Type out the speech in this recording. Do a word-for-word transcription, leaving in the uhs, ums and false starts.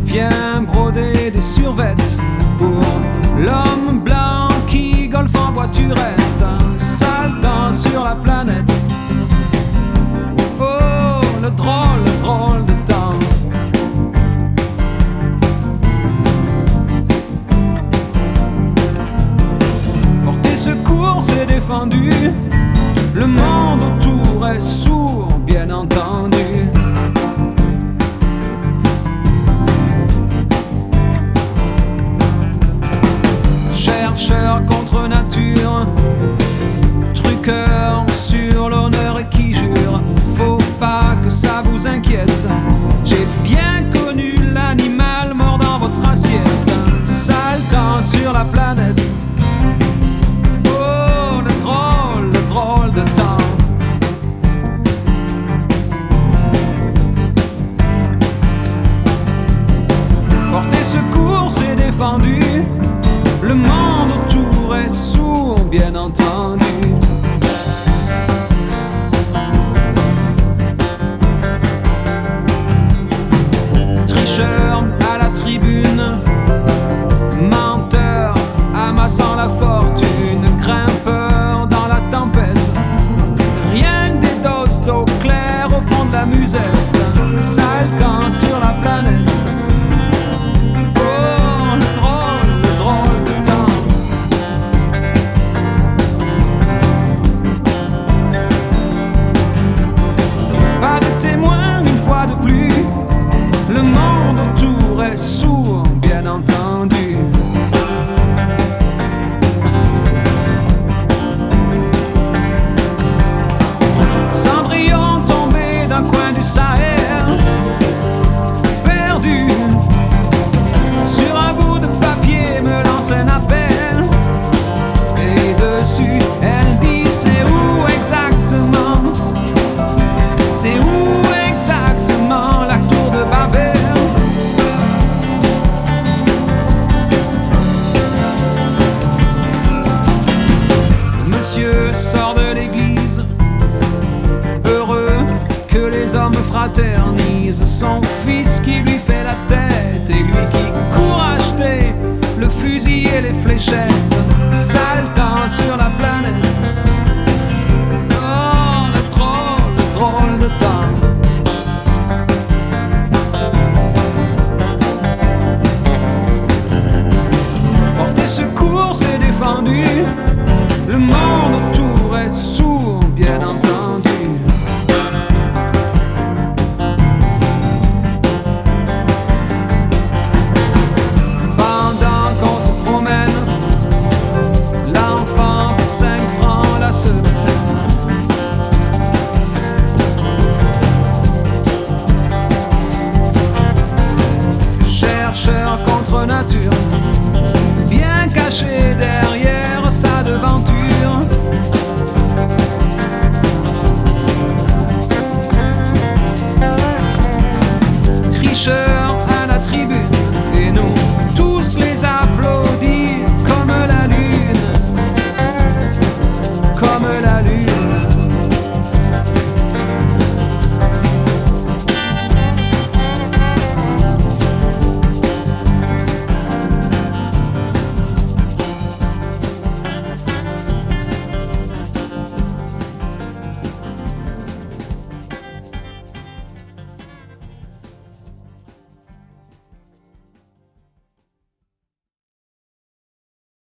vient broder des survêtes pour l'homme blanc qui golfe en voiturette. Un sale temps sur la planète. Oh, le drôle, le drôle de temps. Porter secours, c'est défendu. Le monde autour est sourd, bien entendu. Chercheur contre nature, truqueur sur l'honneur et qui jure. Faut pas que ça vous inquiète. J'ai bien connu l'animal mort dans votre assiette. Un sale temps sur la planète. Oh, le drôle, le drôle de temps. Porter secours, c'est défendu. Le monde autour est sourd, bien entendu. Tricheur à la tribune, menteur amassant la fortune, grimpeur dans la tempête. Rien que des doses d'eau claire au fond de la musette. Sale temps sur la planète. Le monde autour est sourd, bien entendu. Cendrillon tombé d'un coin du Sahel, perdu sur un bout de papier, me lance un appel. Et dessus, elle dit c'est où exactement? C'est où exactement la tour de Babel? Monsieur sort de l'église, heureux que les hommes fraternisent. Son fils qui lui fait la tête et lui qui court acheter le fusil et les fléchettes. Sale temps